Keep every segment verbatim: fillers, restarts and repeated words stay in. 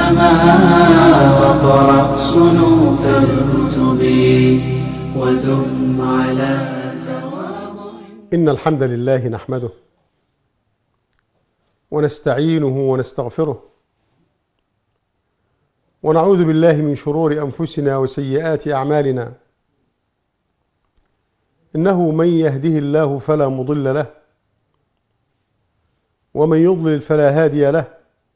إماما واقرأ صنوف الكتب ودم على تواضع. إن الحمد لله نحمده ونستعينه ونستغفره ونعوذ بالله من شرور أنفسنا وسيئات أعمالنا. إنه من يهده الله فلا مضل له ومن يضلل فلا هادي له،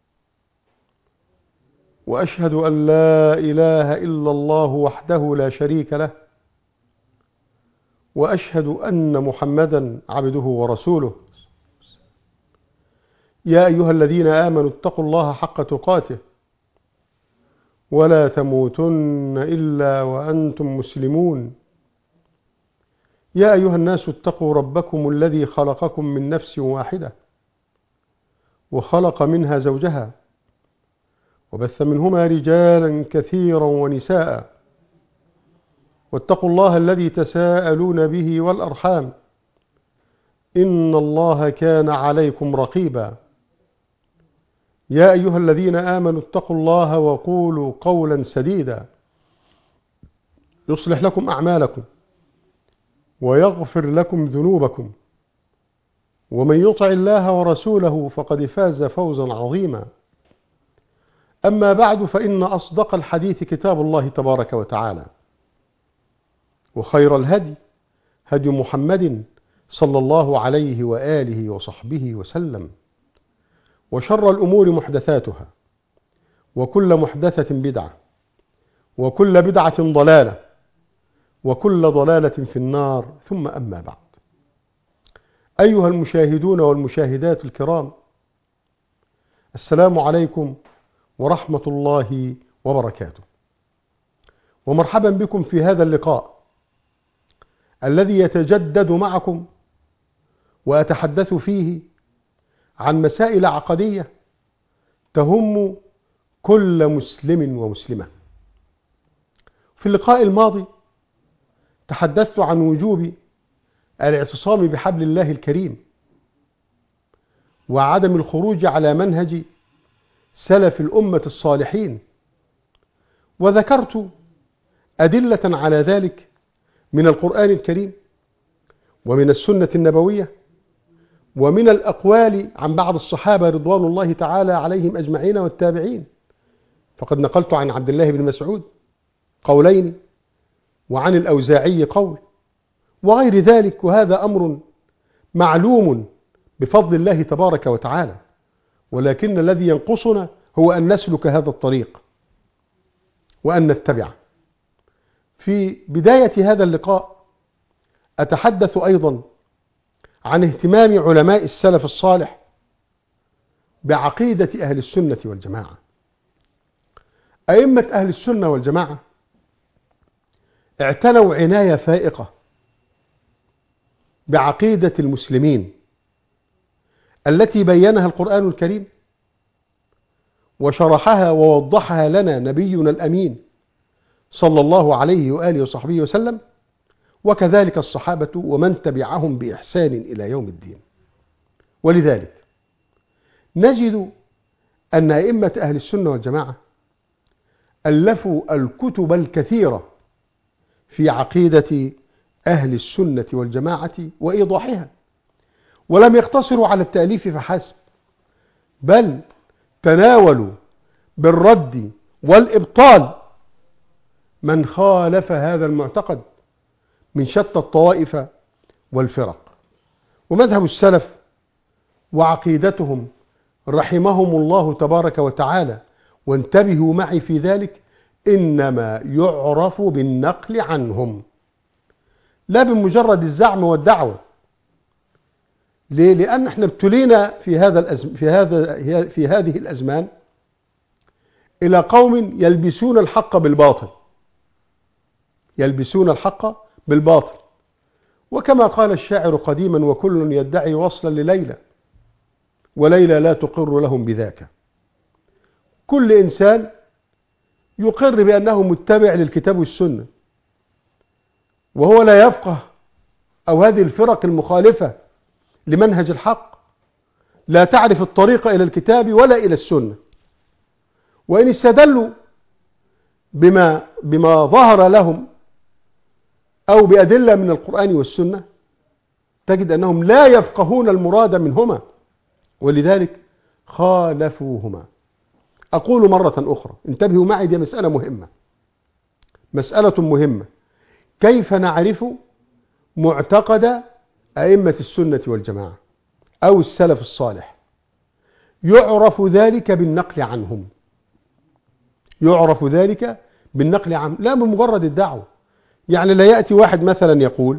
وأشهد أن لا إله إلا الله وحده لا شريك له، وأشهد أن محمدا عبده ورسوله. يا أيها الذين آمنوا اتقوا الله حق تقاته ولا تموتن إلا وأنتم مسلمون. يا أيها الناس اتقوا ربكم الذي خلقكم من نفس واحدة وخلق منها زوجها وبث منهما رجالا كثيرا ونساء، واتقوا الله الذي تساءلون به والأرحام إن الله كان عليكم رقيبا. يا أيها الذين آمنوا اتقوا الله وقولوا قولا سديدا يصلح لكم أعمالكم ويغفر لكم ذنوبكم، ومن يطع الله ورسوله فقد فاز فوزا عظيما. أما بعد، فإن أصدق الحديث كتاب الله تبارك وتعالى، وخير الهدي هدي محمد صلى الله عليه وآله وصحبه وسلم، وشر الأمور محدثاتها، وكل محدثة بدعة، وكل بدعة ضلالة، وكل ضلالة في النار. ثم أما بعد، أيها المشاهدون والمشاهدات الكرام، السلام عليكم ورحمة الله وبركاته، ومرحبا بكم في هذا اللقاء الذي يتجدد معكم، وأتحدث فيه عن مسائل عقدية تهم كل مسلم ومسلمة. في اللقاء الماضي تحدثت عن وجوب الاعتصام بحبل الله الكريم وعدم الخروج على منهج سلف الأمة الصالحين، وذكرت أدلة على ذلك من القرآن الكريم ومن السنة النبوية ومن الأقوال عن بعض الصحابة رضوان الله تعالى عليهم أجمعين والتابعين. فقد نقلت عن عبد الله بن مسعود قولين، وعن الأوزاعي قول، وغير ذلك، وهذا أمر معلوم بفضل الله تبارك وتعالى، ولكن الذي ينقصنا هو أن نسلك هذا الطريق وأن نتبعه. في بداية هذا اللقاء أتحدث أيضا عن اهتمام علماء السلف الصالح بعقيدة أهل السنة والجماعة. أئمة أهل السنة والجماعة اعتنوا عناية فائقة بعقيدة المسلمين التي بينها القرآن الكريم وشرحها ووضحها لنا نبينا الأمين صلى الله عليه وآله وصحبه وسلم، وكذلك الصحابة ومن تبعهم بإحسان إلى يوم الدين. ولذلك نجد أن أئمة أهل السنة والجماعة ألفوا الكتب الكثيرة في عقيدة أهل السنة والجماعة وإيضاحها، ولم يقتصروا على التأليف فحسب، بل تناولوا بالرد والإبطال من خالف هذا المعتقد من شتى الطوائف والفرق. ومذهب السلف وعقيدتهم رحمهم الله تبارك وتعالى، وانتبهوا معي في ذلك، إنما يعرف بالنقل عنهم لا بمجرد الزعم والدعوة. ليه؟ لأن احنا ابتلينا في هذا الأزم في هذا في هذه الأزمان إلى قوم يلبسون الحق بالباطل يلبسون الحق بالباطل وكما قال الشاعر قديما: وكل يدعي وصلا لليلى وليلى لا تقر لهم بذاك. كل إنسان يقر بأنه متبع للكتاب والسنة، وهو لا يفقه، أو هذه الفرق المخالفة لمنهج الحق لا تعرف الطريق إلى الكتاب ولا إلى السنة، وإن استدلوا بما, بما ظهر لهم أو بأدلة من القرآن والسنة تجد أنهم لا يفقهون المراد منهما، ولذلك خالفوهما. أقول مرة أخرى، انتبهوا معي، دي مسألة مهمة، مسألة مهمة. كيف نعرف معتقد أئمة السنة والجماعة أو السلف الصالح؟ يعرف ذلك بالنقل عنهم، يعرف ذلك بالنقل عنهم، لا بمجرد الدعوة. يعني لا يأتي واحد مثلا يقول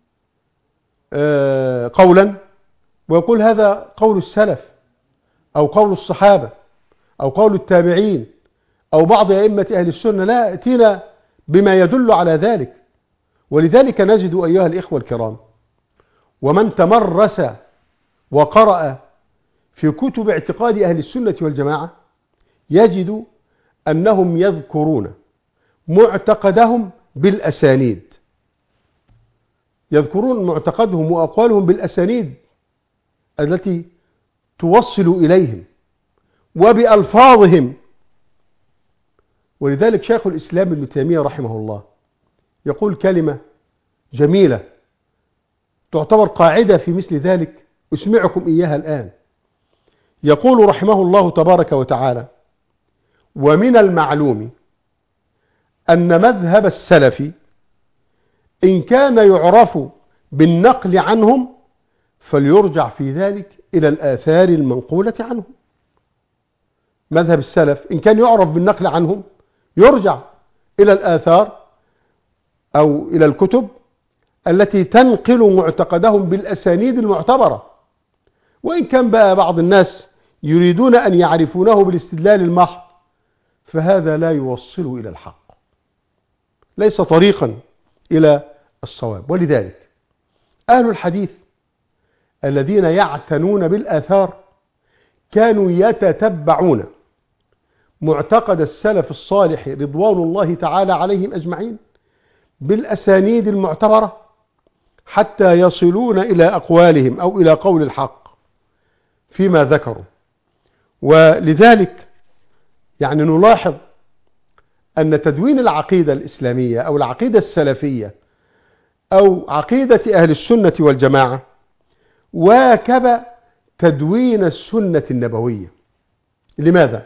قولا ويقول هذا قول السلف أو قول الصحابة أو قول التابعين أو بعض أئمة أهل السنة، لا، يأتينا بما يدل على ذلك. ولذلك نجد أيها الإخوة الكرام، ومن تمرس وقرأ في كتب اعتقاد أهل السنة والجماعة يجد أنهم يذكرون معتقدهم بالأسانيد، يذكرون معتقدهم وأقوالهم بالأسانيد التي توصل إليهم وبألفاظهم. ولذلك شيخ الإسلام ابن تيمية رحمه الله يقول كلمة جميلة تعتبر قاعدة في مثل ذلك، أسمعكم إياها الآن. يقول رحمه الله تبارك وتعالى: ومن المعلوم أن مذهب السلف إن كان يعرف بالنقل عنهم فليرجع في ذلك إلى الآثار المنقولة عنهم. مذهب السلف إن كان يعرف بالنقل عنهم يرجع إلى الآثار أو إلى الكتب التي تنقل معتقدهم بالأسانيد المعتبرة. وإن كان بقى بعض الناس يريدون أن يعرفونه بالاستدلال المحض فهذا لا يوصل إلى الحق، ليس طريقا إلى الصواب. ولذلك أهل الحديث الذين يعتنون بالآثار كانوا يتتبعون معتقد السلف الصالح رضوان الله تعالى عليهم أجمعين بالأسانيد المعتبرة حتى يصلون إلى أقوالهم أو إلى قول الحق فيما ذكروا. ولذلك يعني نلاحظ أن تدوين العقيدة الإسلامية أو العقيدة السلفية أو عقيدة أهل السنة والجماعة واكب تدوين السنة النبوية. لماذا؟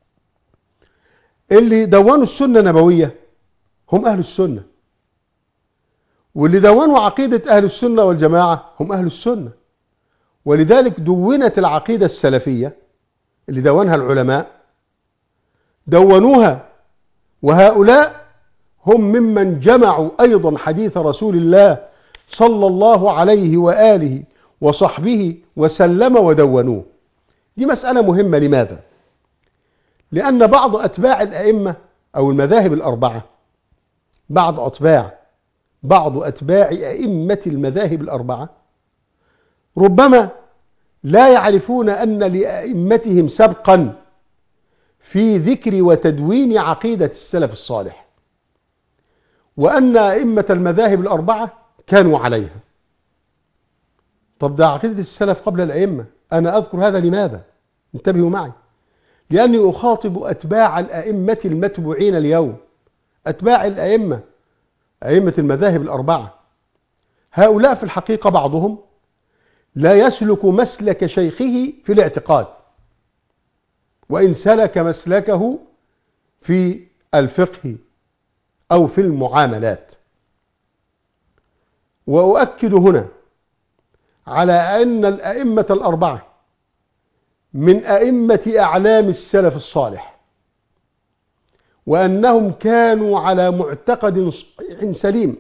اللي دونوا السنة النبوية هم أهل السنة، واللي دونوا عقيدة أهل السنة والجماعة هم أهل السنة. ولذلك دونت العقيدة السلفية اللي دونها العلماء دونوها، وهؤلاء هم ممن جمعوا أيضا حديث رسول الله صلى الله عليه وآله وصحبه وسلم ودونوه. دي مسألة مهمة. لماذا؟ لأن بعض أتباع الأئمة أو المذاهب الأربعة، بعض أتباع بعض أتباع أئمة المذاهب الأربعة ربما لا يعرفون أن لأئمتهم سبقا في ذكر وتدوين عقيدة السلف الصالح، وأن أئمة المذاهب الأربعة كانوا عليها. طب ده عقيدة السلف قبل الأئمة. أنا أذكر هذا لماذا؟ انتبهوا معي، لأني أخاطب أتباع الأئمة المتبوعين اليوم، أتباع الأئمة أئمة المذاهب الأربعة. هؤلاء في الحقيقة بعضهم لا يسلك مسلك شيخه في الاعتقاد، وإن سلك مسلكه في الفقه أو في المعاملات. وأؤكد هنا على أن الأئمة الأربعة من أئمة أعلام السلف الصالح، وأنهم كانوا على معتقد صحيح سليم،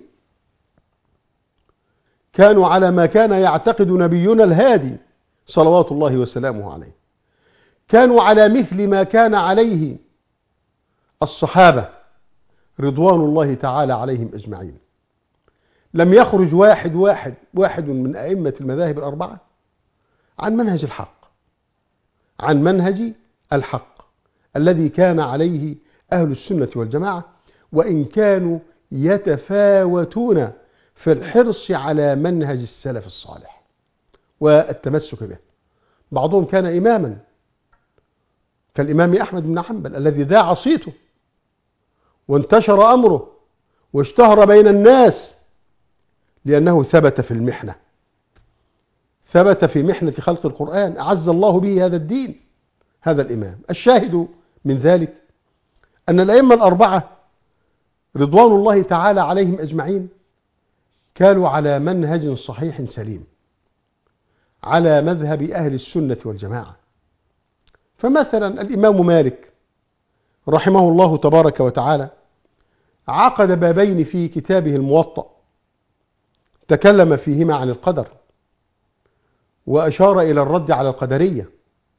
كانوا على ما كان يعتقد نبينا الهادي صلوات الله وسلامه عليه، كانوا على مثل ما كان عليه الصحابة رضوان الله تعالى عليهم أجمعين. لم يخرج واحد واحد واحد من أئمة المذاهب الأربعة عن منهج الحق، عن منهج الحق الذي كان عليه أهل السنة والجماعة، وإن كانوا يتفاوتون في الحرص على منهج السلف الصالح والتمسك به. بعضهم كان إماما كالإمام أحمد بن حنبل الذي ذاع صيته وانتشر أمره واشتهر بين الناس لأنه ثبت في المحنة، ثبت في محنة خلق القرآن، أعز الله به هذا الدين. هذا الإمام. الشاهد من ذلك أن الأئمة الأربعة رضوان الله تعالى عليهم أجمعين كانوا على منهج صحيح سليم، على مذهب أهل السنة والجماعة. فمثلا الإمام مالك رحمه الله تبارك وتعالى عقد بابين في كتابه الموطأ تكلم فيهما عن القدر، وأشار إلى الرد على القدرية،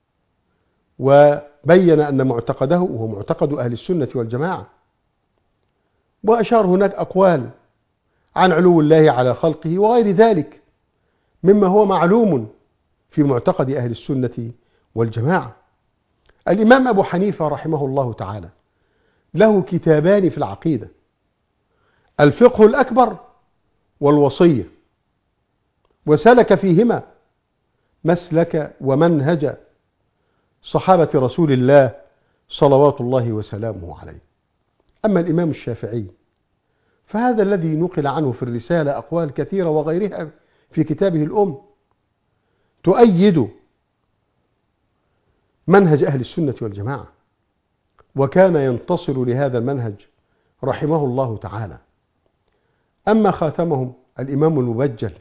وبين أن معتقده هو معتقد أهل السنة والجماعة، وأشار هناك أقوال عن علو الله على خلقه وغير ذلك مما هو معلوم في معتقد أهل السنة والجماعة. الإمام أبو حنيفة رحمه الله تعالى له كتابان في العقيدة: الفقه الأكبر والوصية، وسلك فيهما مسلك ومنهج صحابة رسول الله صلوات الله وسلامه عليه. أما الإمام الشافعي فهذا الذي نقل عنه في الرسالة أقوال كثيرة وغيرها في كتابه الأم تؤيد منهج أهل السنة والجماعة، وكان ينتصر لهذا المنهج رحمه الله تعالى. أما خاتمهم الإمام المبجل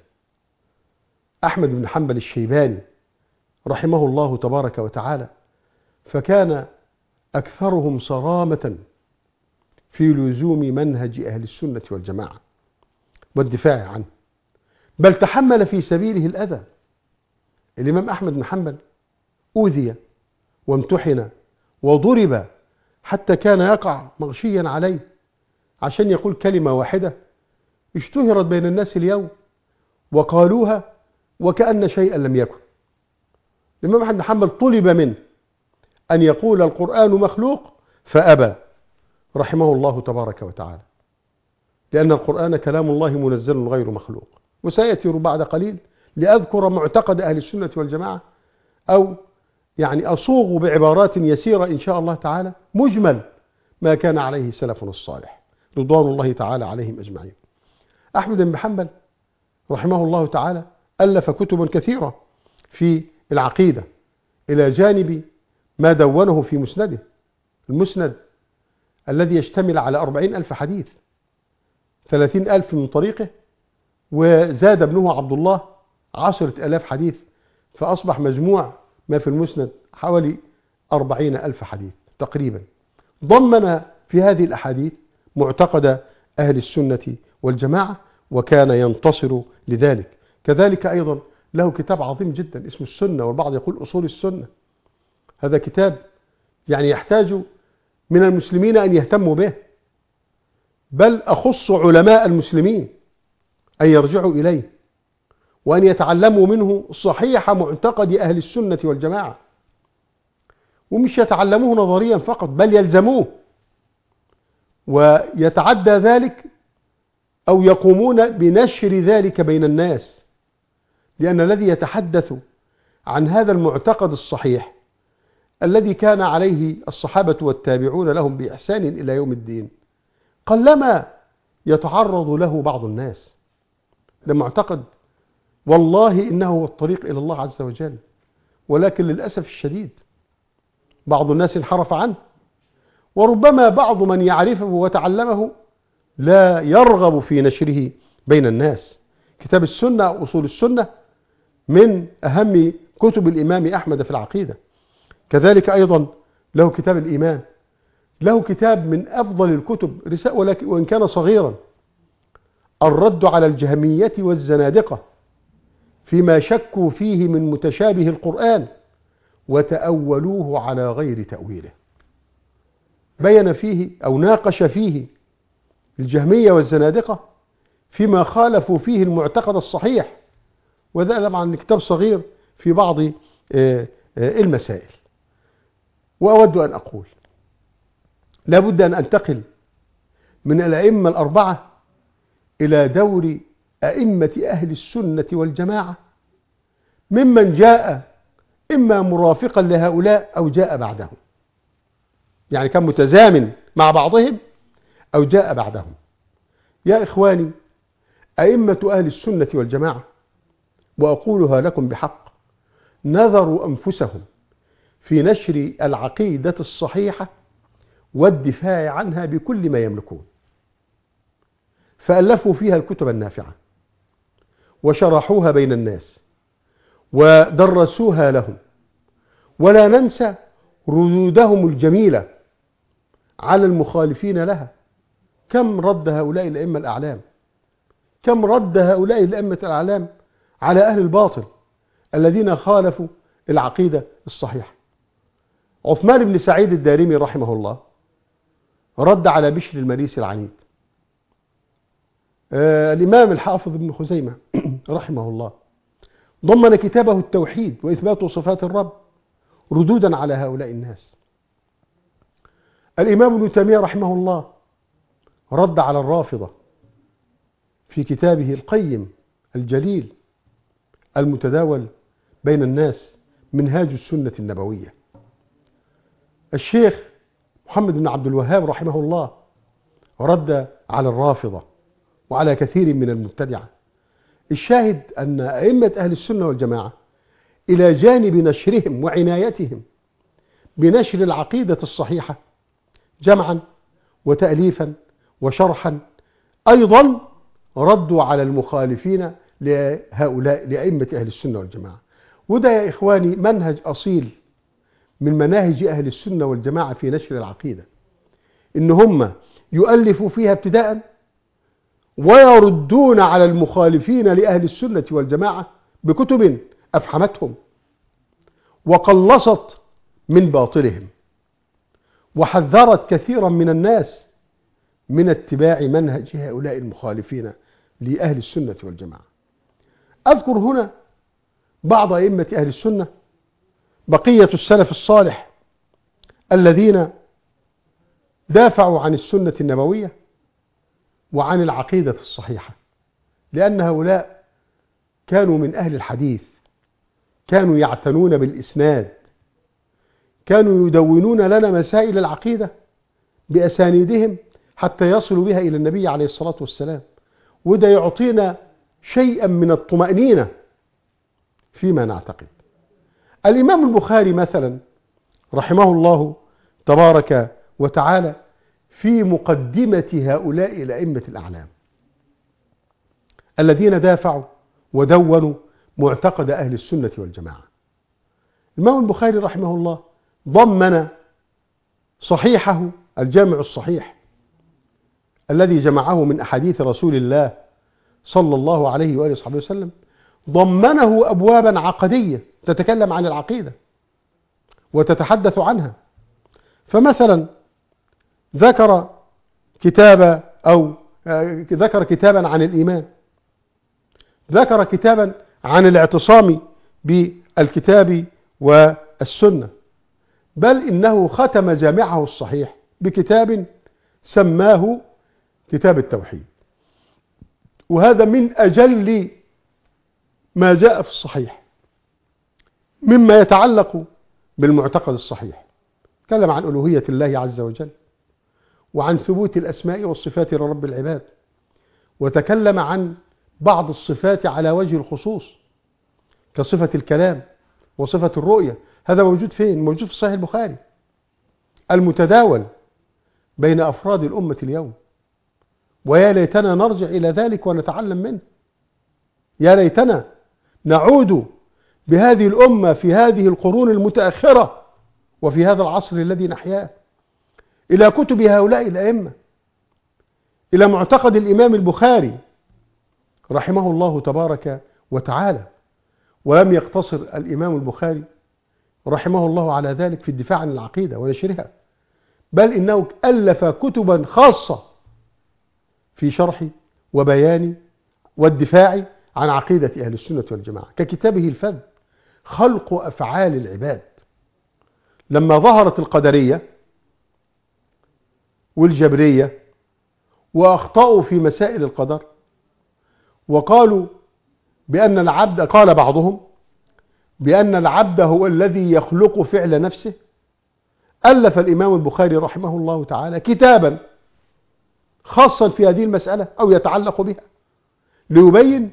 أحمد بن حنبل الشيباني رحمه الله تبارك وتعالى، فكان أكثرهم صرامة في لزوم منهج أهل السنة والجماعة والدفاع عنه، بل تحمل في سبيله الأذى. الإمام أحمد بن حنبل أوذي وامتحن وضرب حتى كان يقع مغشيا عليه عشان يقول كلمة واحدة اشتهرت بين الناس اليوم وقالوها وكأن شيئا لم يكن. الإمام أحمد بن حنبل طلب منه أن يقول القرآن مخلوق فأبى رحمه الله تبارك وتعالى، لأن القرآن كلام الله منزل غير مخلوق. وسيأتي بعد قليل لأذكر معتقد أهل السنة والجماعة، أو يعني أصوغ بعبارات يسيرة إن شاء الله تعالى مجمل ما كان عليه سلفنا الصالح رضوان الله تعالى عليهم أجمعين. أحمد بن حنبل رحمه الله تعالى ألف كتبا كثيرة في العقيدة، إلى جانب ما دونه في مسنده، المسند الذي يشتمل على أربعين ألف حديث، ثلاثين ألف من طريقه، وزاد ابنه عبد الله عشرة ألاف حديث، فأصبح مجموع ما في المسند حوالي أربعين ألف حديث تقريبا. ضمن في هذه الأحاديث معتقد أهل السنة والجماعة، وكان ينتصر لذلك. كذلك أيضا له كتاب عظيم جدا اسمه السنة، والبعض يقول أصول السنة. هذا كتاب يعني يحتاج من المسلمين أن يهتموا به، بل أخص علماء المسلمين أن يرجعوا إليه وأن يتعلموا منه صحيح معتقد أهل السنة والجماعة، ومش يتعلموه نظريا فقط بل يلزموه، ويتعدى ذلك أو يقومون بنشر ذلك بين الناس، لأن الذي يتحدث عن هذا المعتقد الصحيح الذي كان عليه الصحابة والتابعون لهم بإحسان إلى يوم الدين قلما يتعرض له بعض الناس. ده معتقد والله إنه هو الطريق إلى الله عز وجل، ولكن للأسف الشديد بعض الناس انحرف عنه، وربما بعض من يعرفه وتعلمه لا يرغب في نشره بين الناس. كتاب السنة أو أصول السنة من أهم كتب الإمام أحمد في العقيدة. كذلك أيضا له كتاب الإيمان، له كتاب من أفضل الكتب رسالة وإن كان صغيرا، الرد على الجهمية والزنادقة فيما شكوا فيه من متشابه القرآن وتأولوه على غير تأويله. بين فيه أو ناقش فيه الجهمية والزنادقة فيما خالفوا فيه المعتقد الصحيح، وذا طبعا كتاب صغير في بعض المسائل. وأود أن أقول لابد أن أنتقل من الأئمة الأربعة إلى دور أئمة أهل السنة والجماعة ممن جاء إما مرافقا لهؤلاء أو جاء بعدهم. يعني كان متزامن مع بعضهم أو جاء بعدهم. يا إخواني، أئمة أهل السنة والجماعة، وأقولها لكم بحق، نذروا أنفسهم في نشر العقيدة الصحيحة والدفاع عنها بكل ما يملكون، فألفوا فيها الكتب النافعة وشرحوها بين الناس ودرسوها لهم، ولا ننسى ردودهم الجميلة على المخالفين لها. كم رد هؤلاء الأئمة الأعلام، كم رد هؤلاء الأئمة الأعلام على أهل الباطل الذين خالفوا العقيدة الصحيحة. عثمان بن سعيد الدارمي رحمه الله رد على بشر المريسي العنيد. آه الإمام الحافظ ابن خزيمة رحمه الله ضمن كتابه التوحيد وإثبات صفات الرب ردودا على هؤلاء الناس. الإمام ابن تيمية رحمه الله رد على الرافضة في كتابه القيم الجليل المتداول بين الناس منهاج السنة النبوية. الشيخ محمد بن عبد الوهاب رحمه الله رد على الرافضة وعلى كثير من المبتدعة. الشاهد أن أئمة أهل السنة والجماعة إلى جانب نشرهم وعنايتهم بنشر العقيدة الصحيحة جمعا وتأليفا وشرحا، أيضا ردوا على المخالفين لهؤلاء لأئمة أهل السنة والجماعة. وده يا إخواني منهج أصيل من مناهج أهل السنة والجماعة في نشر العقيدة، إن هم يؤلفوا فيها ابتداء ويردون على المخالفين لأهل السنة والجماعة بكتب أفحمتهم وقلصت من باطلهم وحذرت كثيرا من الناس من اتباع منهج هؤلاء المخالفين لأهل السنة والجماعة. أذكر هنا بعض أئمة أهل السنة بقية السلف الصالح الذين دافعوا عن السنة النبوية وعن العقيدة الصحيحة، لأن هؤلاء كانوا من أهل الحديث، كانوا يعتنون بالإسناد، كانوا يدونون لنا مسائل العقيدة بأسانيدهم حتى يصلوا بها إلى النبي عليه الصلاة والسلام. وده يعطينا شيئا من الطمأنينة فيما نعتقد. الإمام البخاري مثلا رحمه الله تبارك وتعالى في مقدمة هؤلاء الأئمة الأعلام الذين دافعوا ودونوا معتقد أهل السنة والجماعة، الإمام البخاري رحمه الله ضمن صحيحه الجامع الصحيح الذي جمعه من أحاديث رسول الله صلى الله عليه وآله وصحبه وسلم، ضمنه أبوابا عقدية تتكلم عن العقيدة وتتحدث عنها. فمثلا ذكر كتابا أو ذكر كتابا عن الإيمان، ذكر كتابا عن الاعتصام بالكتاب والسنة، بل إنه ختم جامعه الصحيح بكتاب سماه كتاب التوحيد. وهذا من أجل ما جاء في الصحيح مما يتعلق بالمعتقد الصحيح. تكلم عن ألوهية الله عز وجل وعن ثبوت الأسماء والصفات لرب العباد، وتكلم عن بعض الصفات على وجه الخصوص كصفة الكلام وصفة الرؤية. هذا موجود فين؟ موجود في صحيح البخاري المتداول بين أفراد الأمة اليوم، ويا ليتنا نرجع إلى ذلك ونتعلم منه. يا ليتنا نعود بهذه الأمة في هذه القرون المتأخرة وفي هذا العصر الذي نحياه إلى كتب هؤلاء الأئمة، إلى معتقد الإمام البخاري رحمه الله تبارك وتعالى. ولم يقتصر الإمام البخاري رحمه الله على ذلك في الدفاع عن العقيدة ونشرها، بل إنه ألف كتبا خاصة في شرح وبيان والدفاع عن عقيدة أهل السنة والجماعة، ككتابه الفذ خلق أفعال العباد. لما ظهرت القدرية والجبرية وأخطأوا في مسائل القدر وقالوا بأن العبد، قال بعضهم بأن العبد هو الذي يخلق فعل نفسه ألف الإمام البخاري رحمه الله تعالى كتابا خاصا في هذه المسألة أو يتعلق بها، ليبين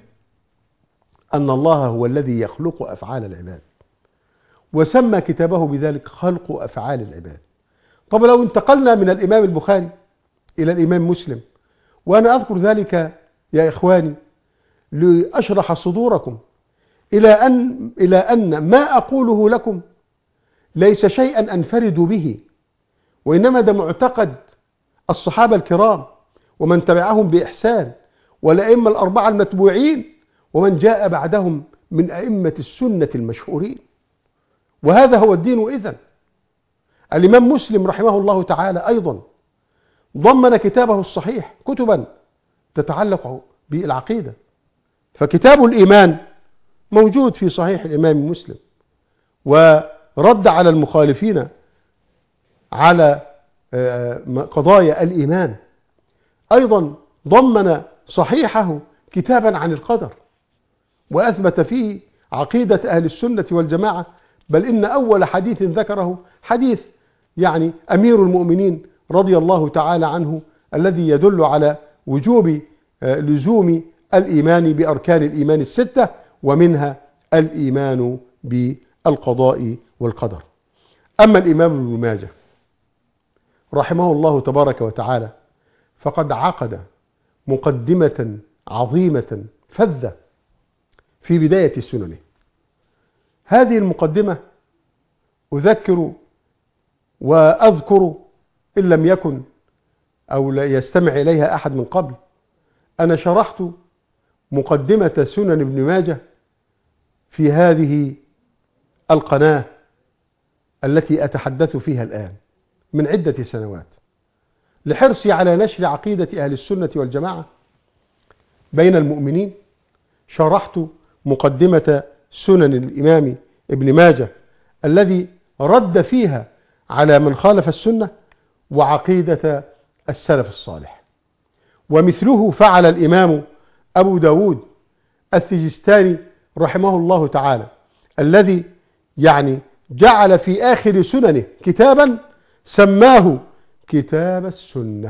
أن الله هو الذي يخلق أفعال العباد، وسمى كتابه بذلك خلق أفعال العباد. طب لو انتقلنا من الإمام البخاري إلى الإمام مسلم، وأنا أذكر ذلك يا إخواني لأشرح صدوركم إلى أن, إلى أن ما أقوله لكم ليس شيئا أنفرد به، وإنما ده معتقد الصحابة الكرام ومن تبعهم بإحسان والأئمة الأربعة المتبوعين ومن جاء بعدهم من أئمة السنة المشهورين، وهذا هو الدين. إذن الإمام مسلم رحمه الله تعالى أيضا ضمن كتابه الصحيح كتبا تتعلق بالعقيدة، فكتاب الإيمان موجود في صحيح الإمام مسلم، ورد على المخالفين على قضايا الإيمان. أيضا ضمن صحيحه كتابا عن القدر، وأثبت فيه عقيدة أهل السنة والجماعة، بل إن أول حديث ذكره حديث يعني أمير المؤمنين رضي الله تعالى عنه الذي يدل على وجوب لزوم الإيمان بأركان الإيمان الستة، ومنها الإيمان بالقضاء والقدر. أما الإمام ابن ماجه رحمه الله تبارك وتعالى فقد عقد مقدمة عظيمة فذة في بداية سننه. هذه المقدمة أذكر وأذكر إن لم يكن أو لا يستمع إليها أحد من قبل، أنا شرحت مقدمة سنن ابن ماجه في هذه القناة التي أتحدث فيها الآن من عدة سنوات، لحرصي على نشر عقيدة أهل السنة والجماعة بين المؤمنين. شرحت مقدمة سنن الإمام ابن ماجه الذي رد فيها على من خالف السنة وعقيدة السلف الصالح، ومثله فعل الإمام أبو داود السجستاني رحمه الله تعالى، الذي يعني جعل في آخر سننه كتابا سماه كتاب السنة،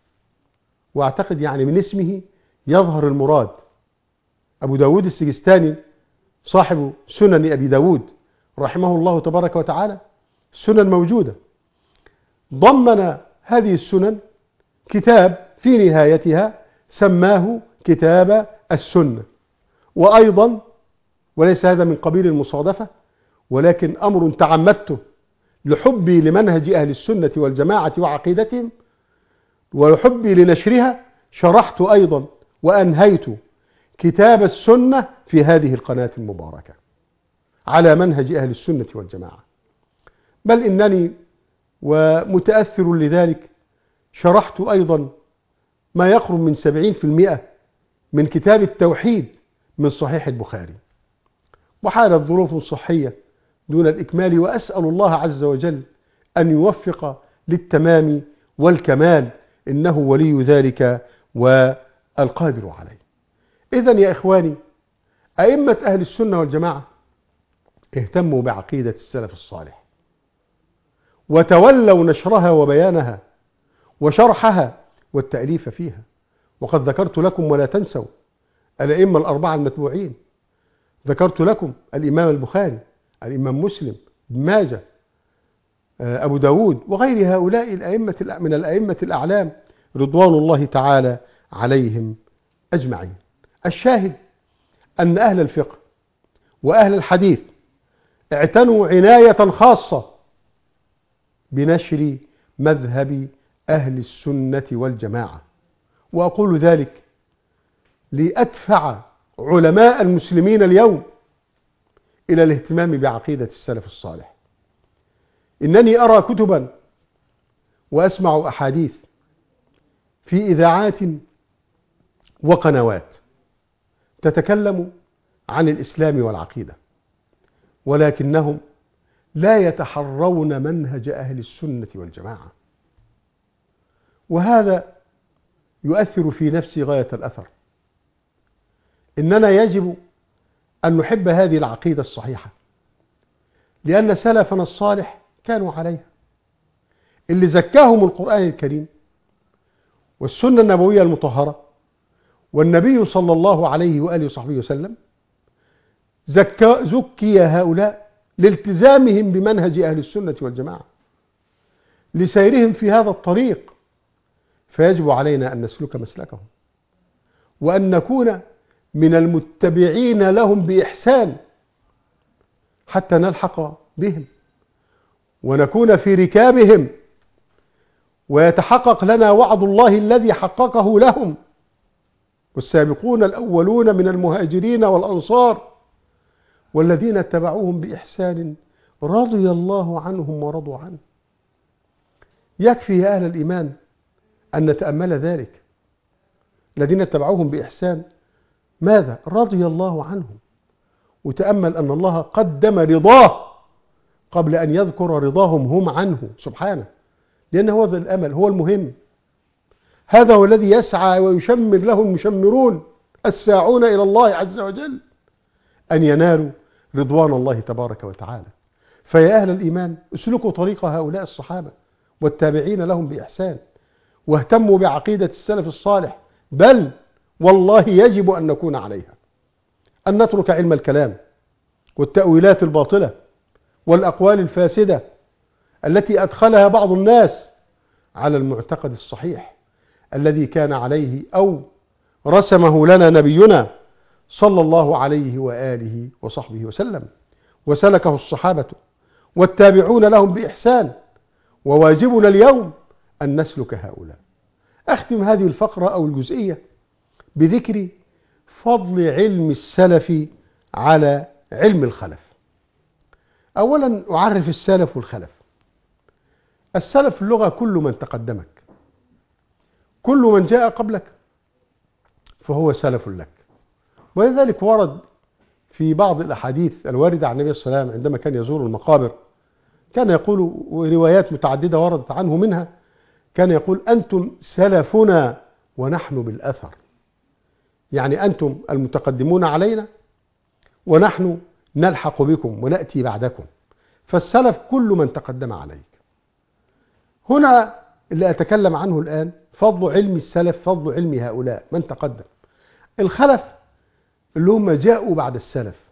واعتقد يعني من اسمه يظهر المراد. أبو داود السجستاني صاحب سنن أبي داود رحمه الله تبارك وتعالى سنن موجودة، ضمن هذه السنن كتاب في نهايتها سماه كتاب السنة. وأيضا وليس هذا من قبيل المصادفة، ولكن أمر تعمدته لحبي لمنهج أهل السنة والجماعة وعقيدتهم وحبي لنشرها، شرحت أيضا وأنهيت كتاب السنة في هذه القناة المباركة على منهج أهل السنة والجماعة. بل إنني ومتأثر لذلك شرحت أيضا ما يقرب من سبعين في المئة من كتاب التوحيد من صحيح البخاري، وحالت ظروف صحية دون الإكمال، وأسأل الله عز وجل أن يوفق للتمام والكمال، إنه ولي ذلك والقادر عليه. إذن يا إخواني، أئمة أهل السنة والجماعة اهتموا بعقيدة السلف الصالح وتولوا نشرها وبيانها وشرحها والتأليف فيها. وقد ذكرت لكم ولا تنسوا الأئمة الأربعة المتبوعين، ذكرت لكم الإمام البخاري، الإمام مسلم، ابن ماجه، أبو داود، وغير هؤلاء الأئمة من الأئمة الأعلام رضوان الله تعالى عليهم أجمعين. الشاهد أن أهل الفقه وأهل الحديث اعتنوا عناية خاصة بنشر مذهب أهل السنة والجماعة، وأقول ذلك لأدفع علماء المسلمين اليوم إلى الاهتمام بعقيدة السلف الصالح. إنني أرى كتبا وأسمع أحاديث في إذاعات وقنوات تتكلم عن الإسلام والعقيدة، ولكنهم لا يتحرون منهج أهل السنة والجماعة، وهذا يؤثر في نفسي غاية الأثر. إننا يجب أن نحب هذه العقيدة الصحيحة، لأن سلفنا الصالح كانوا عليها، اللي زكاهم القرآن الكريم والسنة النبوية المطهرة والنبي صلى الله عليه وآله وصحبه وسلم، زكى زكي هؤلاء لالتزامهم بمنهج أهل السنة والجماعة، لسيرهم في هذا الطريق، فيجب علينا أن نسلك مسلكهم وأن نكون من المتبعين لهم بإحسان حتى نلحق بهم ونكون في ركابهم ويتحقق لنا وعد الله الذي حققه لهم. والسابقون الأولون من المهاجرين والأنصار والذين اتبعوهم بإحسان رضي الله عنهم ورضوا عنه. يكفي يا أهل الإيمان أن نتأمل ذلك. الذين اتبعوهم بإحسان ماذا؟ رضي الله عنهم. وتأمل أن الله قدم رضاه قبل أن يذكر رضاهم هم عنه سبحانه، لأن هو ذا الأمل، هو المهم. هذا هو الذي يسعى ويشمر له المشمرون الساعون إلى الله عز وجل، أن ينالوا رضوان الله تبارك وتعالى. فيا أهل الإيمان اسلكوا طريق هؤلاء الصحابة والتابعين لهم بإحسان، واهتموا بعقيدة السلف الصالح، بل والله يجب أن نكون عليها، أن نترك علم الكلام والتأويلات الباطلة والأقوال الفاسدة التي أدخلها بعض الناس على المعتقد الصحيح الذي كان عليه أو رسمه لنا نبينا صلى الله عليه وآله وصحبه وسلم، وسلكه الصحابة والتابعون لهم بإحسان. وواجبنا اليوم أن نسلك هؤلاء. أختم هذه الفقرة أو الجزئية بذكر فضل علم السلف على علم الخلف. أولا أعرف السلف والخلف. السلف في اللغة كل من تقدمك، كل من جاء قبلك فهو سلف لك. ولذلك ورد في بعض الأحاديث الواردة عن النبي صلى الله عليه وسلم عندما كان يزور المقابر، كان يقول، وروايات متعددة وردت عنه منها، كان يقول: أنتم سلفنا ونحن بالأثر، يعني أنتم المتقدمون علينا ونحن نلحق بكم ونأتي بعدكم. فالسلف كل من تقدم عليك. هنا اللي أتكلم عنه الآن فضل علم السلف، فضل علم هؤلاء من تقدم. الخلف اللي هم جاءوا بعد السلف،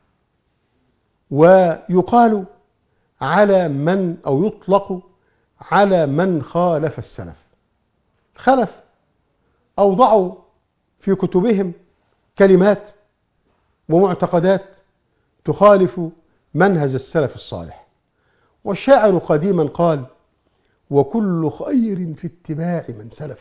ويقال على من أو يطلق على من خالف السلف. الخلف أوضعوا في كتبهم كلمات ومعتقدات تخالف منهج السلف الصالح. والشاعر قديما قال: وكل خير في اتباع من سلف،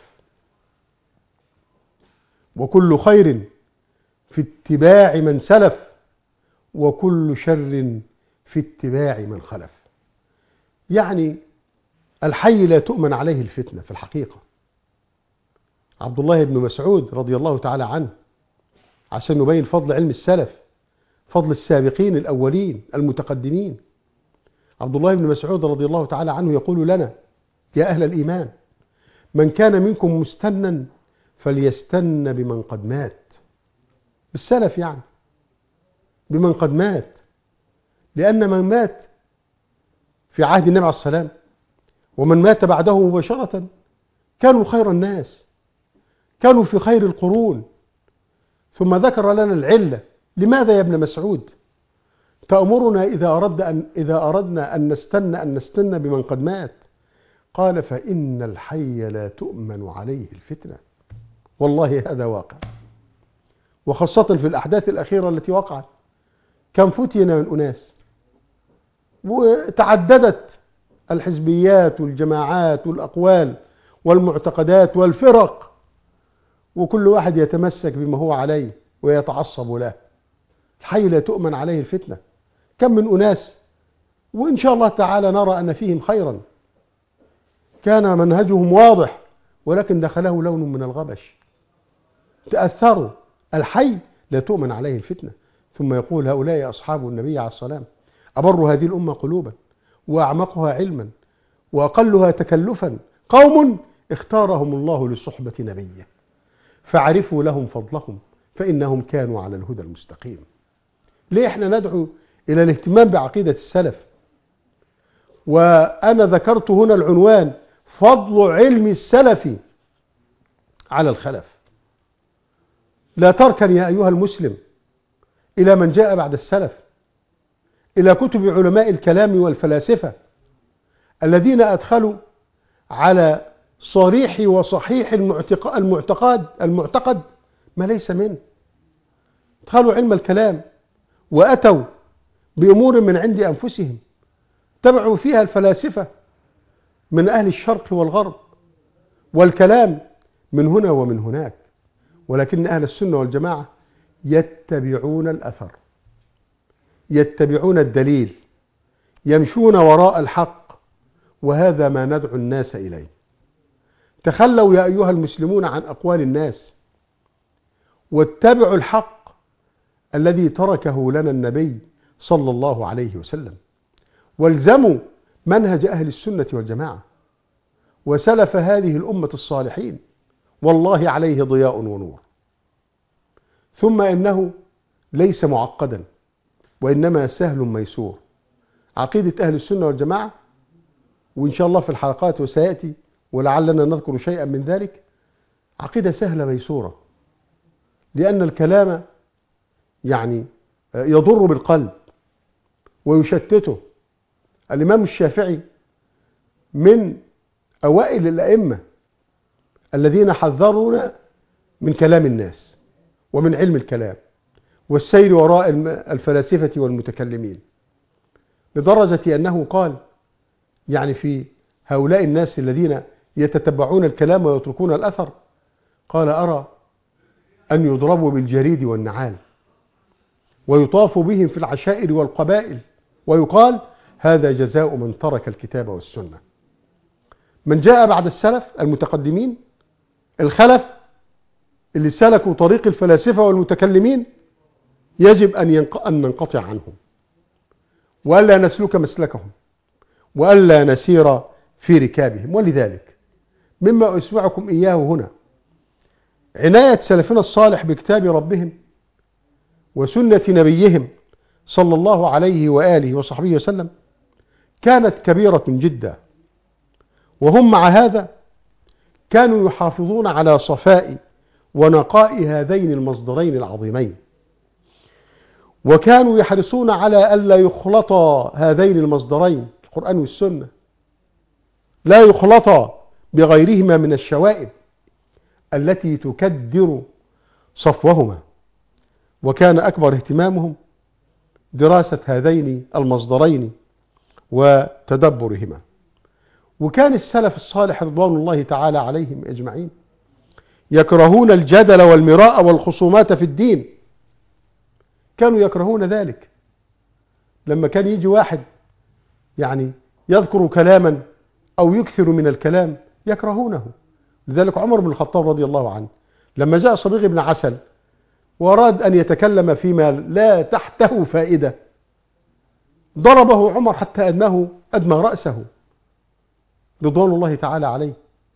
وكل خير في اتباع من سلف، وكل شر في اتباع من خلف. يعني الحي لا تؤمن عليه الفتنة في الحقيقة. عبد الله بن مسعود رضي الله تعالى عنه، عشان نبين فضل علم السلف، فضل السابقين الأولين المتقدمين، عبد الله بن مسعود رضي الله تعالى عنه يقول لنا: يا أهل الإيمان، من كان منكم مستنا فليستن بمن قد مات. بالسلف يعني، بمن قد مات، لأن من مات في عهد النبي عليه الصلاة والسلام ومن مات بعده مباشرة كانوا خير الناس، كانوا في خير القرون. ثم ذكر لنا العلة: لماذا يا ابن مسعود تأمرنا إذا أردنا أن, إذا أردنا أن نستن أن نستن بمن قد مات؟ قال: فإن الحي لا تؤمن عليه الفتنة. والله هذا واقع، وخاصة في الأحداث الأخيرة التي وقعت، كم فتن من أناس، وتعددت الحزبيات والجماعات والأقوال والمعتقدات والفرق، وكل واحد يتمسك بما هو عليه ويتعصب له. الحي لا تؤمن عليه الفتنة. كم من أناس، وإن شاء الله تعالى نرى أن فيهم خيرا، كان منهجهم واضح ولكن دخله لون من الغبش، تأثروا. الحي لا تؤمن عليه الفتنة. ثم يقول: هؤلاء أصحاب النبي عليه الصلاة والسلام، أبر هذه الأمة قلوبا وأعمقها علما وأقلها تكلفا، قوم اختارهم الله لصحبة نبيه فعرفوا لهم فضلهم فإنهم كانوا على الهدى المستقيم. ليه احنا ندعو إلى الاهتمام بعقيدة السلف وأنا ذكرت هنا العنوان: فضل علم السلف على الخلف. لا تركن يا أيها المسلم إلى من جاء بعد السلف، إلى كتب علماء الكلام والفلاسفة الذين أدخلوا على صريح وصحيح المعتقد المعتقد ما ليس منه. ادخلوا علم الكلام وأتوا بأمور من عند أنفسهم تبعوا فيها الفلاسفة من أهل الشرق والغرب، والكلام من هنا ومن هناك. ولكن أهل السنة والجماعة يتبعون الأثر، يتبعون الدليل، يمشون وراء الحق، وهذا ما ندعو الناس إليه. تخلوا يا أيها المسلمون عن أقوال الناس، واتبعوا الحق الذي تركه لنا النبي صلى الله عليه وسلم، والزموا منهج أهل السنة والجماعة وسلف هذه الأمة الصالحين، والله عليه ضياء ونور. ثم إنه ليس معقدا، وإنما سهل ميسور. عقيدة أهل السنة والجماعة، وإن شاء الله في الحلقات وسيأتي ولعلنا نذكر شيئا من ذلك، عقيدة سهلة ميسورة، لأن الكلام يعني يضر بالقلب ويشتته. الإمام الشافعي من أوائل الأئمة الذين حذرونا من كلام الناس ومن علم الكلام والسير وراء الفلاسفة والمتكلمين، لدرجة أنه قال يعني في هؤلاء الناس الذين يتتبعون الكلام ويتركون الأثر، قال: أرى أن يضربوا بالجريد والنعال ويطاف بهم في العشائر والقبائل، ويقال: هذا جزاء من ترك الكتاب والسنة. من جاء بعد السلف المتقدمين الخلف اللي سلكوا طريق الفلاسفة والمتكلمين يجب أن ننقطع عنهم، وألا نسلك مسلكهم، وألا نسير في ركابهم. ولذلك مما أسمعكم إياه هنا عناية سلفنا الصالح بكتاب ربهم وسنة نبيهم صلى الله عليه وآله وصحبه وسلم كانت كبيرة جدا، وهم مع هذا كانوا يحافظون على صفاء ونقاء هذين المصدرين العظيمين، وكانوا يحرصون على ألا يخلطا هذين المصدرين القرآن والسنة، لا يخلطا بغيرهما من الشوائب التي تكدر صفوهما. وكان أكبر اهتمامهم دراسة هذين المصدرين وتدبرهما. وكان السلف الصالح رضوان الله تعالى عليهم أجمعين يكرهون الجدل والمراء والخصومات في الدين، كانوا يكرهون ذلك. لما كان يجي واحد يعني يذكر كلاما أو يكثر من الكلام يكرهونه. لذلك عمر بن الخطاب رضي الله عنه لما جاء صبيغ بن عسل وأراد أن يتكلم فيما لا تحته فائدة ضربه عمر حتى أنه أدمى رأسه رضوان الله تعالى عليه.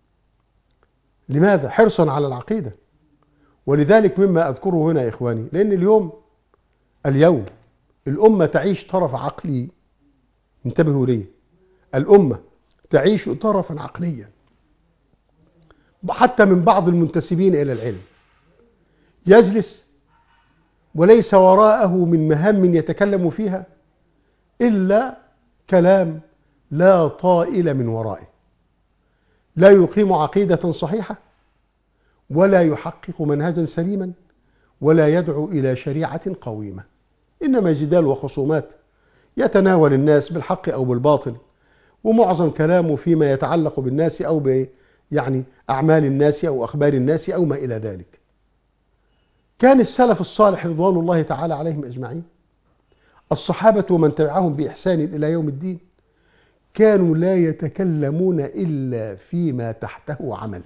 لماذا؟ حرصا على العقيدة. ولذلك مما أذكره هنا يا إخواني، لأن اليوم اليوم الأمة تعيش طرف عقلي، انتبهوا لي، الأمة تعيش طرفا عقليا حتى من بعض المنتسبين إلى العلم، يجلس وليس وراءه من مهام يتكلم فيها إلا كلام لا طائل من ورائه، لا يقيم عقيدة صحيحة ولا يحقق منهجا سليما ولا يدعو إلى شريعة قويمة، إنما جدال وخصومات يتناول الناس بالحق أو بالباطل، ومعظم كلامه فيما يتعلق بالناس أو ب يعني أعمال الناس أو أخبار الناس أو ما إلى ذلك. كان السلف الصالح رضوان الله تعالى عليهم أجمعين، الصحابة ومن تبعهم بإحسان إلى يوم الدين، كانوا لا يتكلمون إلا فيما تحته عمل،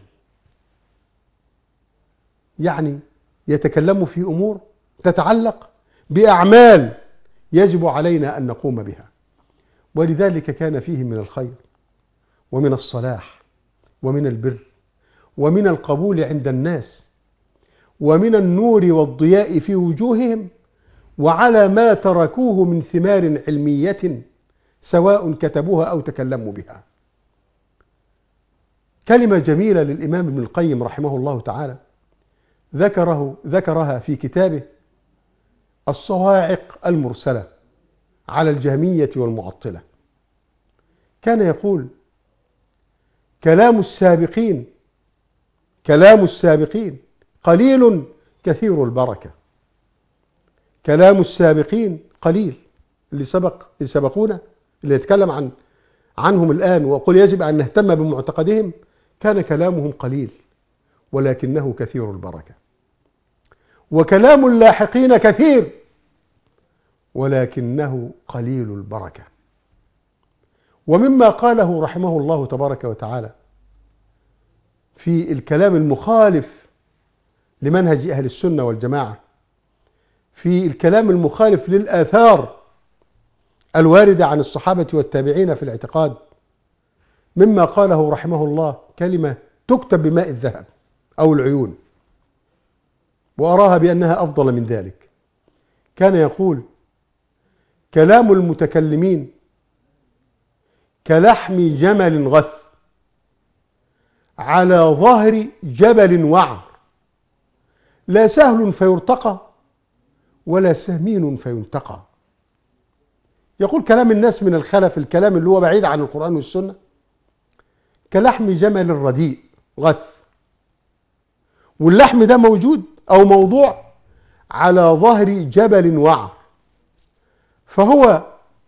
يعني يتكلموا في أمور تتعلق بأعمال يجب علينا أن نقوم بها. ولذلك كان فيهم من الخير ومن الصلاح ومن البر ومن القبول عند الناس ومن النور والضياء في وجوههم، وعلى ما تركوه من ثمار علمية سواء كتبوها أو تكلموا بها. كلمة جميلة للإمام ابن القيم رحمه الله تعالى ذكره ذكرها في كتابه الصواعق المرسلة على الجهمية والمعطلة. كان يقول: كلام السابقين كلام السابقين قليل كثير البركة. كلام السابقين قليل، اللي سبق اللي سبقونا، اللي يتكلم عن عنهم الآن وأقول يجب أن نهتم بمعتقدهم، كان كلامهم قليل ولكنه كثير البركة. وكلام اللاحقين كثير ولكنه قليل البركة. ومما قاله رحمه الله تبارك وتعالى في الكلام المخالف لمنهج أهل السنة والجماعة، في الكلام المخالف للآثار الواردة عن الصحابة والتابعين في الاعتقاد، مما قاله رحمه الله كلمة تكتب بماء الذهب أو العيون، وأراها بأنها أفضل من ذلك. كان يقول: كلام المتكلمين كلحم جمل غث على ظهر جبل وعر، لا سهل فيرتقى ولا سمين فينتقى. يقول كلام الناس من الخلف، الكلام اللي هو بعيد عن القرآن والسنة، كلحم جمل رديء غث، واللحم ده موجود أو موضوع على ظهر جبل وعر، فهو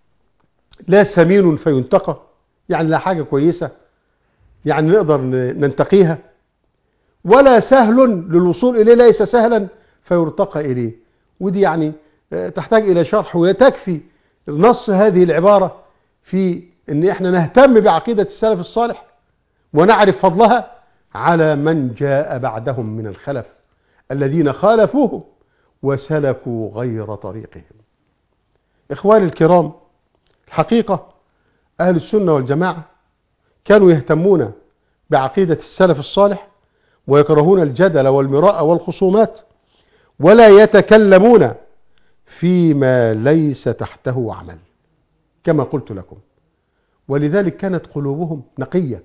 لا سمين فينتقى، يعني لا حاجة كويسة يعني نقدر ننتقيها، ولا سهل للوصول إليه، ليس سهلا فيرتقى إليه. ودي يعني تحتاج إلى شرح، وتكفي نص هذه العبارة في أن إحنا نهتم بعقيدة السلف الصالح ونعرف فضلها على من جاء بعدهم من الخلف الذين خالفوهم وسلكوا غير طريقهم. إخواني الكرام، الحقيقة أهل السنة والجماعة كانوا يهتمون بعقيدة السلف الصالح ويكرهون الجدل والمراء والخصومات، ولا يتكلمون فيما ليس تحته عمل كما قلت لكم. ولذلك كانت قلوبهم نقية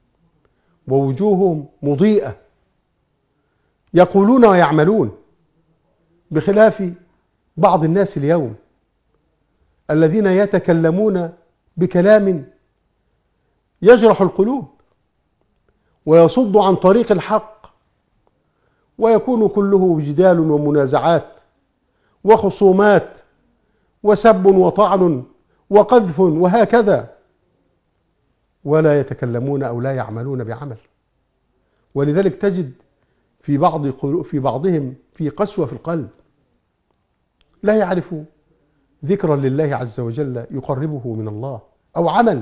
ووجوههم مضيئة، يقولون ويعملون، بخلاف بعض الناس اليوم الذين يتكلمون بكلام يجرح القلوب ويصد عن طريق الحق، ويكون كله جدال ومنازعات وخصومات وسب وطعن وقذف وهكذا، ولا يتكلمون أو لا يعملون بعمل. ولذلك تجد في بعض في بعضهم في قسوة في القلب، لا يعرف ذكرا لله عز وجل يقربه من الله، أو عمل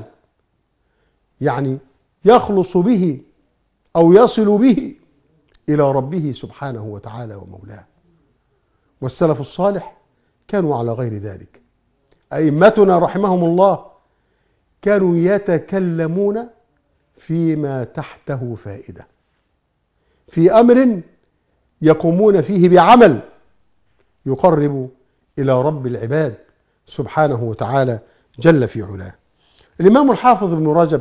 يعني يخلص به أو يصل به إلى ربه سبحانه وتعالى ومولاه. والسلف الصالح كانوا على غير ذلك. أئمتنا رحمهم الله كانوا يتكلمون فيما تحته فائدة، في أمر يقومون فيه بعمل يقرب إلى رب العباد سبحانه وتعالى جل في علاه. الإمام الحافظ ابن رجب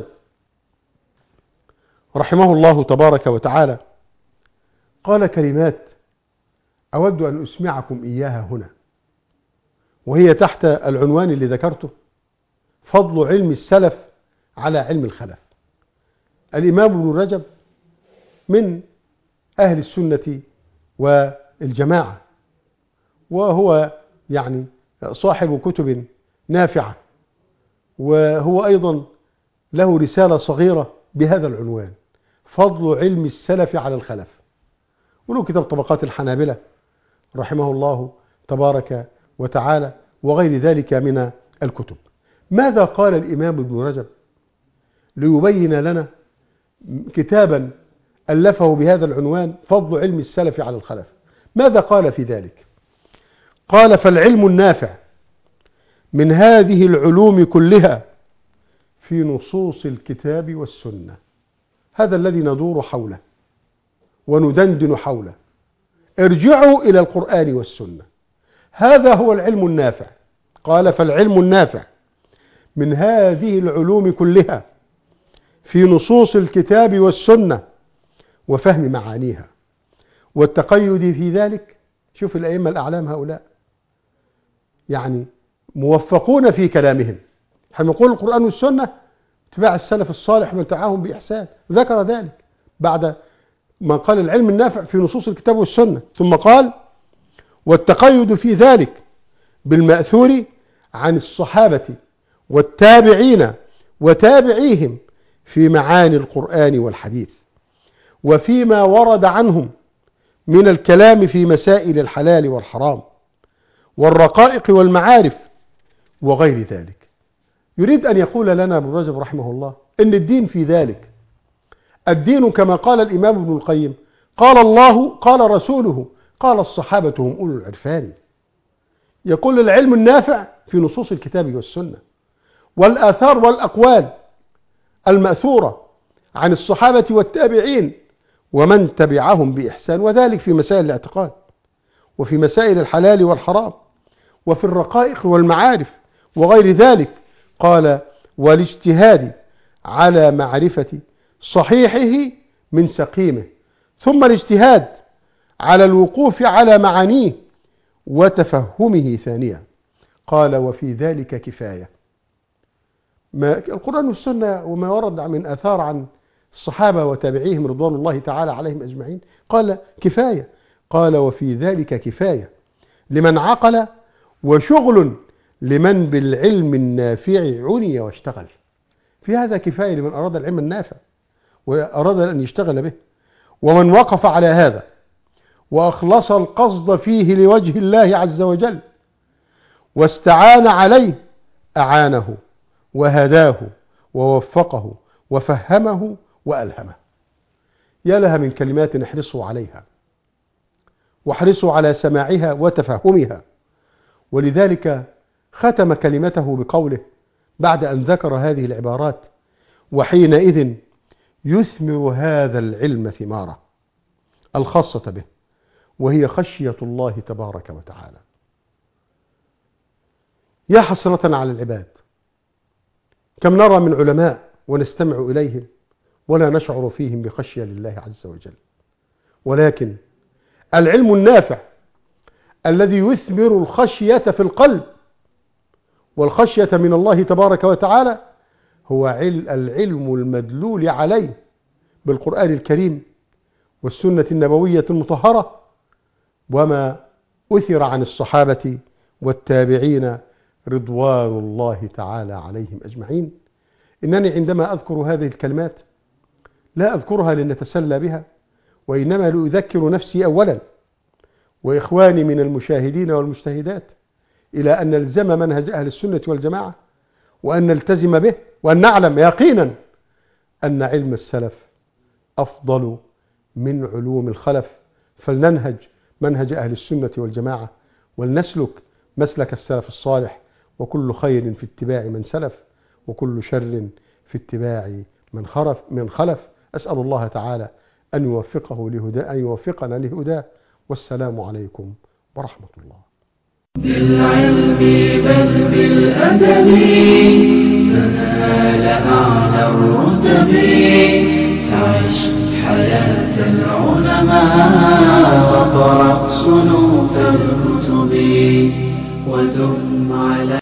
رحمه الله تبارك وتعالى قال كلمات أود أن أسمعكم إياها هنا، وهي تحت العنوان اللي ذكرته: فضل علم السلف على علم الخلف. الإمام ابن رجب من أهل السنة والجماعة، وهو يعني صاحب كتب نافعة، وهو أيضا له رسالة صغيرة بهذا العنوان: فضل علم السلف على الخلف. وله كتاب طبقات الحنابلة رحمه الله تبارك وتعالى وغير ذلك من الكتب. ماذا قال الإمام ابن رجب ليبين لنا كتابا ألفه بهذا العنوان: فضل علم السلف على الخلف؟ ماذا قال في ذلك؟ قال: فالعلم النافع من هذه العلوم كلها في نصوص الكتاب والسنة، هذا الذي ندور حوله وندندن حوله. ارجعوا إلى القرآن والسنة، هذا هو العلم النافع. قال: فالعلم النافع من هذه العلوم كلها في نصوص الكتاب والسنة وفهم معانيها والتقيد في ذلك. شوف الأئمة الأعلام هؤلاء يعني موفقون في كلامهم. نحن نقول القرآن والسنة اتباع السلف الصالح من تبعهم بإحسان، ذكر ذلك بعد ما قال العلم النافع في نصوص الكتاب والسنة، ثم قال والتقيد في ذلك بالمأثور عن الصحابة والتابعين وتابعيهم في معاني القرآن والحديث وفيما ورد عنهم من الكلام في مسائل الحلال والحرام والرقائق والمعارف وغير ذلك. يريد أن يقول لنا ابن رجب رحمه الله إن الدين في ذلك. الدين كما قال الإمام ابن القيم قال الله قال رسوله قال الصحابة هم أولو العرفان. يقول العلم النافع في نصوص الكتاب والسنة والآثار والأقوال المأثورة عن الصحابة والتابعين ومن تبعهم بإحسان، وذلك في مسائل الاعتقاد وفي مسائل الحلال والحرام وفي الرقائق والمعارف وغير ذلك. قال والاجتهاد على معرفة صحيحه من سقيمه، ثم الاجتهاد على الوقوف على معانيه وتفهمه ثانيا. قال وفي ذلك كفاية. ما القرآن والسنة وما ورد من آثار عن الصحابة وتابعيهم رضوان الله تعالى عليهم أجمعين قال كفاية. قال وفي ذلك كفاية لمن عقل وشغل لمن بالعلم النافع عني واشتغل. في هذا كفاية لمن أراد العلم النافع وأراد أن يشتغل به، ومن وقف على هذا وأخلص القصد فيه لوجه الله عز وجل واستعان عليه أعانه وهداه ووفقه وفهمه وألهمه. يا لها من كلمات احرصوا عليها واحرصوا على سماعها وتفهمها. ولذلك ختم كلمته بقوله بعد أن ذكر هذه العبارات وحينئذ يثمر هذا العلم ثماره الخاصة به وهي خشية الله تبارك وتعالى. يا حسرة على العباد كم نرى من علماء ونستمع إليهم ولا نشعر فيهم بخشية لله عز وجل. ولكن العلم النافع الذي يثمر الخشية في القلب والخشية من الله تبارك وتعالى هو العلم المدلول عليه بالقرآن الكريم والسنة النبوية المطهرة وما أثر عن الصحابة والتابعين رضوان الله تعالى عليهم أجمعين. إنني عندما أذكر هذه الكلمات لا أذكرها لنتسلى بها، وإنما لأذكر نفسي أولا وإخواني من المشاهدين والمجتهدات إلى أن نلزم منهج أهل السنة والجماعة وأن نلتزم به، وأن نعلم يقينا أن علم السلف أفضل من علوم الخلف. فلننهج منهج أهل السنة والجماعة ولنسلك مسلك السلف الصالح، وكل خير في اتباع من سلف وكل شر في اتباع من خلف من خلف. أسأل الله تعالى أن يوفقه لهداه أن يوفقنا لهداه. والسلام عليكم ورحمة الله. بالعلم بل بالأدب تنال أعلى الرتب. عش حياة العلماء وقرأ صنوف الكتب ودم على